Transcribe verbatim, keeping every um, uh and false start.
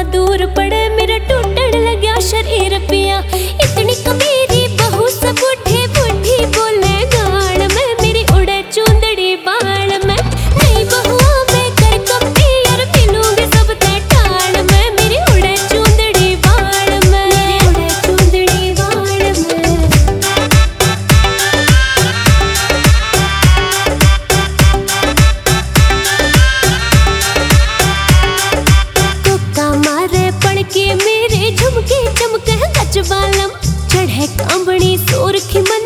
दूर पड़े मेरा टूटन लग्या शरीर पिया। इतनी कमीरी बहू से बुढ़ी बुढ़ी बोले गाल में, मेरी उड़े चूंदड़ी बाल में। नई बहुओं में कर कपी और मिलूंगी सब ते टाल में, मेरी उड़े चूंदड़ी बाल में, मेरी उड़े चूंदड़ी बाल में। तुक्का मारे पड़के मेरे झुमके चमके गज बालम, चढ़े कांबड़ी सोरखी